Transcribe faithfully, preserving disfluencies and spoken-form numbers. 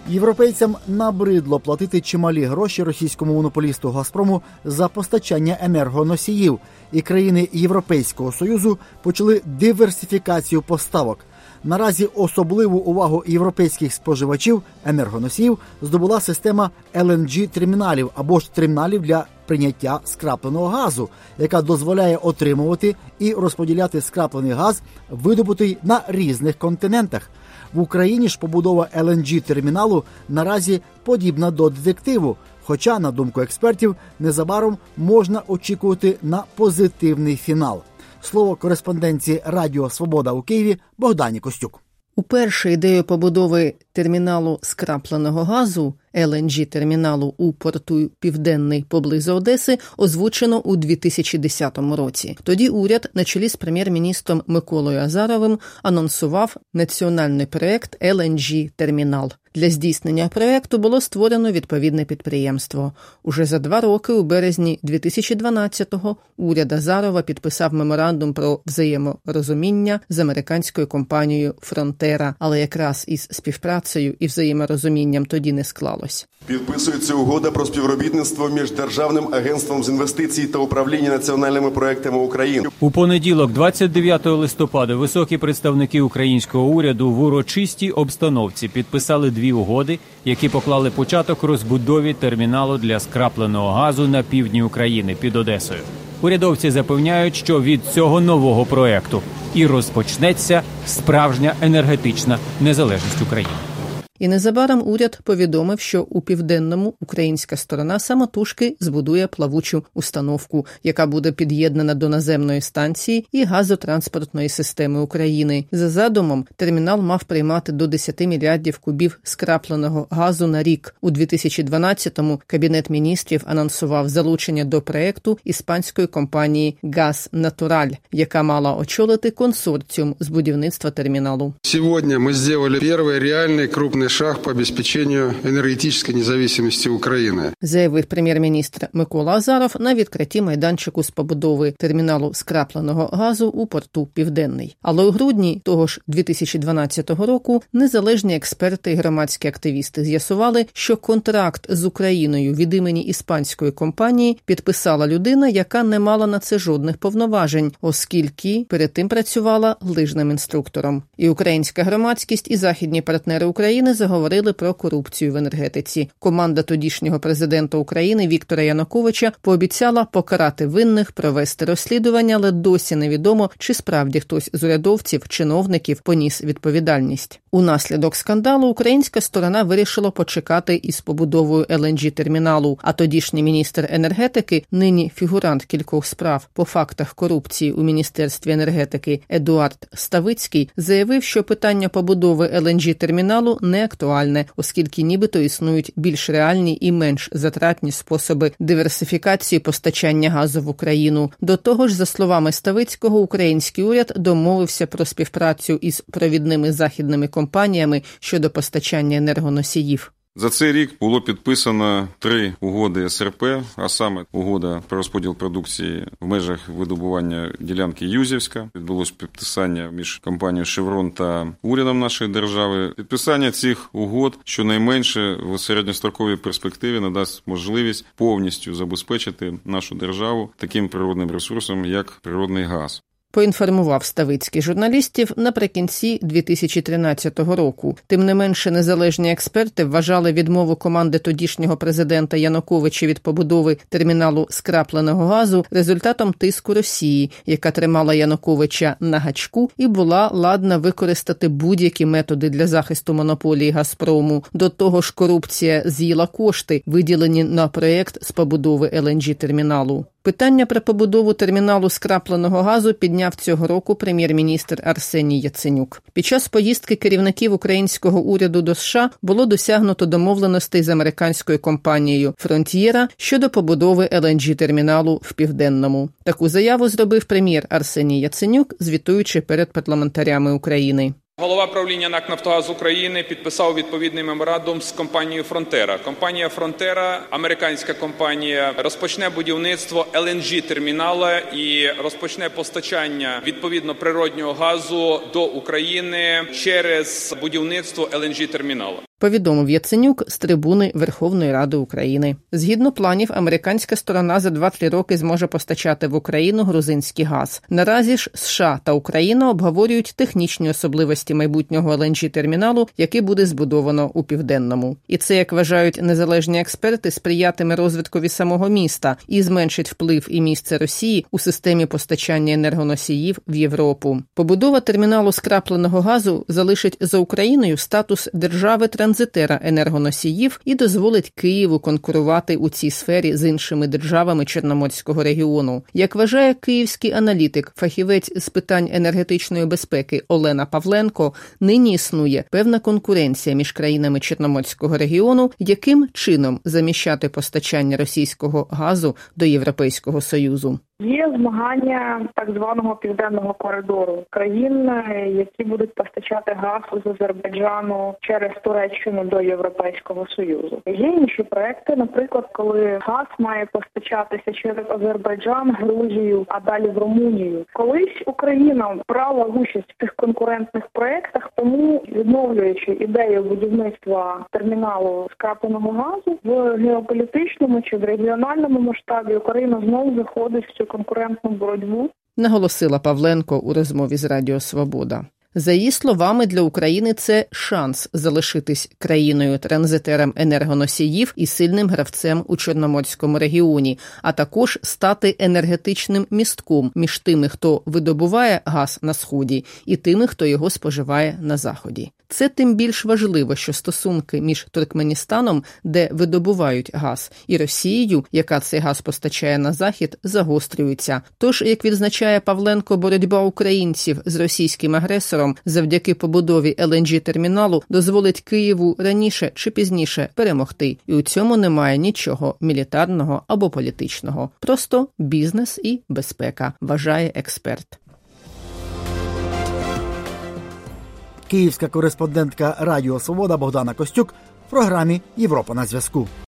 Європейцям набридло платити чималі гроші російському монополісту «Газпрому» за постачання енергоносіїв, і країни Європейського Союзу почали диверсифікацію поставок. Наразі особливу увагу європейських споживачів енергоносіїв здобула система ел ен джі-терміналів або ж терміналів для прийняття скрапленого газу, яка дозволяє отримувати і розподіляти скраплений газ, видобутий на різних континентах. В Україні ж побудова ел ен джі-терміналу наразі подібна до детективу, хоча, на думку експертів, незабаром можна очікувати на позитивний фінал. Слово кореспонденції Радіо Свобода у Києві Богдані Костюк. Уперше ідею побудови терміналу скрапленого газу, ел ен джі-терміналу у порту Південний поблизу Одеси, озвучено у дві тисячі десятому році. Тоді уряд на чолі з прем'єр-міністром Миколою Азаровим анонсував національний проект ел ен джі-термінал. Для здійснення проекту було створено відповідне підприємство. Уже за два роки, у березні дві тисячі дванадцятого, уряд Азарова підписав меморандум про взаєморозуміння з американською компанією «Фронтера», але якраз із співпрацею і взаєморозумінням тоді не склалось. Підписується угода про співробітництво між Державним агентством з інвестицій та управління національними проектами України. У понеділок, двадцять дев'ятого листопада, високі представники українського уряду в урочистій обстановці підписали дві угоди, які поклали початок розбудові терміналу для скрапленого газу на півдні України під Одесою. Урядовці запевняють, що від цього нового проекту і розпочнеться справжня енергетична незалежність України. І незабаром уряд повідомив, що у Південному українська сторона самотужки збудує плавучу установку, яка буде під'єднана до наземної станції і газотранспортної системи України. За задумом, термінал мав приймати до десять мільярдів кубів скрапленого газу на рік. У дві тисячі дванадцятому Кабінет міністрів анонсував залучення до проекту іспанської компанії «Газ Натураль», яка мала очолити консорціум з будівництва терміналу. Сьогодні ми зробили перший реальний крупний шаг по обеспечению энергетической независимости України, заявив прем'єр-міністр Микола Азаров на відкритті майданчику з побудови терміналу скрапленого газу у порту Південний. Але у грудні того ж дві тисячі дванадцятого року незалежні експерти і громадські активісти з'ясували, що контракт з Україною від імені іспанської компанії підписала людина, яка не мала на це жодних повноважень, оскільки перед тим працювала лижним інструктором. І українська громадськість, і західні партнери України заговорили про корупцію в енергетиці. Команда тодішнього президента України Віктора Януковича пообіцяла покарати винних, провести розслідування, але досі невідомо, чи справді хтось з урядовців, чиновників поніс відповідальність. Унаслідок скандалу українська сторона вирішила почекати із побудовою ел ен джі-терміналу, а тодішній міністр енергетики, нині фігурант кількох справ по фактах корупції у Міністерстві енергетики Едуард Ставицький, заявив, що питання побудови ел ен джі-терміналу не актуальне, оскільки нібито існують більш реальні і менш затратні способи диверсифікації постачання газу в Україну. До того ж, за словами Ставицького, український уряд домовився про співпрацю із провідними західними компаніями щодо постачання енергоносіїв. За цей рік було підписано три угоди ес ер пе, а саме угода про розподіл продукції в межах видобування ділянки Юзівська. Відбулось підписання між компанією «Шеврон» та урядом нашої держави. Підписання цих угод щонайменше в середньостроковій перспективі надасть можливість повністю забезпечити нашу державу таким природним ресурсом, як природний газ. Поінформував Ставицький журналістів наприкінці дві тисячі тринадцятого року. Тим не менше, незалежні експерти вважали відмову команди тодішнього президента Януковича від побудови терміналу скрапленого газу результатом тиску Росії, яка тримала Януковича на гачку і була ладна використати будь-які методи для захисту монополії «Газпрому». До того ж, корупція з'їла кошти, виділені на проєкт з побудови ел ен джі-терміналу. Питання про побудову терміналу скрапленого газу підняв цього року прем'єр-міністр Арсеній Яценюк. Під час поїздки керівників українського уряду до США було досягнуто домовленостей з американською компанією «Фронтєра» щодо побудови ел ен джі-терміналу в Південному. Таку заяву зробив прем'єр Арсеній Яценюк, звітуючи перед парламентарями України. Голова правління НАК «Нафтогаз України» підписав відповідний меморандум з компанією «Фронтера». Компанія «Фронтера», американська компанія, розпочне будівництво ел ен джі-терміналу і розпочне постачання, відповідно, природнього газу до України через будівництво ел ен джі-терміналу. Повідомив Яценюк з трибуни Верховної Ради України. Згідно планів, американська сторона за два-три роки зможе постачати в Україну грузинський газ. Наразі ж США та Україна обговорюють технічні особливості майбутнього ел ен джі-терміналу, який буде збудовано у Південному. І це, як вважають незалежні експерти, сприятиме розвиткові самого міста і зменшить вплив і місце Росії у системі постачання енергоносіїв в Європу. Побудова терміналу скрапленого газу залишить за Україною статус держави-транзитера енергоносіїв і дозволить Києву конкурувати у цій сфері з іншими державами Чорноморського регіону. Як вважає київський аналітик, фахівець з питань енергетичної безпеки Олена Павленко, нині існує певна конкуренція між країнами Чорноморського регіону, яким чином заміщати постачання російського газу до Європейського Союзу. Є змагання так званого Південного коридору. Країн, які будуть постачати газ з Азербайджану через Туреччину до Європейського Союзу. Є інші проекти, наприклад, коли газ має постачатися через Азербайджан, Грузію, а далі в Румунію. Колись Україна брала участь в цих конкурентних проектах, тому, відновлюючи ідею будівництва терміналу скрапленого газу, в геополітичному чи в регіональному масштабі Україна знову заходить в цю конкурентну боротьбу, наголосила Павленко у розмові з Радіо Свобода. За її словами, для України це шанс залишитись країною-транзитером енергоносіїв і сильним гравцем у Чорноморському регіоні, а також стати енергетичним містком між тими, хто видобуває газ на Сході, і тими, хто його споживає на Заході. Це тим більш важливо, що стосунки між Туркменістаном, де видобувають газ, і Росією, яка цей газ постачає на Захід, загострюються. Тож, як відзначає Павленко, боротьба українців з російським агресором завдяки побудові ел ен джі-терміналу дозволить Києву раніше чи пізніше перемогти. І у цьому немає нічого мілітарного або політичного. Просто бізнес і безпека, вважає експерт. Київська кореспондентка Радіо Свобода Богдана Костюк в програмі «Європа на зв'язку».